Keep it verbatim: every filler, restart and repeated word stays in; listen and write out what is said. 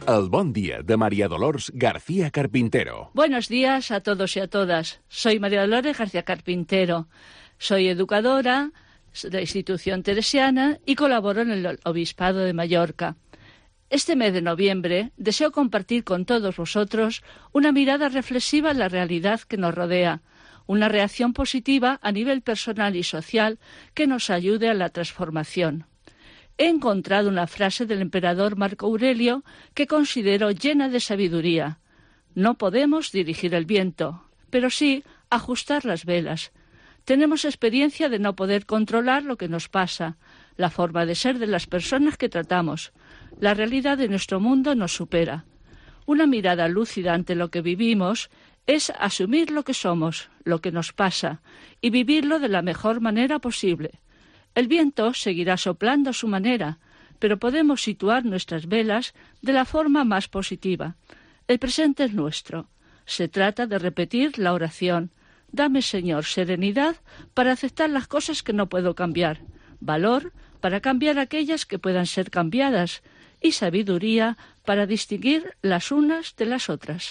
El bon día de María Dolors García Carpintero. Buenos días a todos y a todas. Soy María Dolores García Carpintero. Soy educadora de la institución teresiana y colaboro en el Obispado de Mallorca. Este mes de noviembre deseo compartir con todos vosotros una mirada reflexiva en la realidad que nos rodea, una reacción positiva a nivel personal y social que nos ayude a la transformación. He encontrado una frase del emperador Marco Aurelio que considero llena de sabiduría. No podemos dirigir el viento, pero sí ajustar las velas. Tenemos experiencia de no poder controlar lo que nos pasa, la forma de ser de las personas que tratamos. La realidad de nuestro mundo nos supera. Una mirada lúcida ante lo que vivimos es asumir lo que somos, lo que nos pasa, y vivirlo de la mejor manera posible. El viento seguirá soplando a su manera, pero podemos situar nuestras velas de la forma más positiva. El presente es nuestro. Se trata de repetir la oración. Dame, Señor, serenidad para aceptar las cosas que no puedo cambiar, valor para cambiar aquellas que puedan ser cambiadas y sabiduría para distinguir las unas de las otras.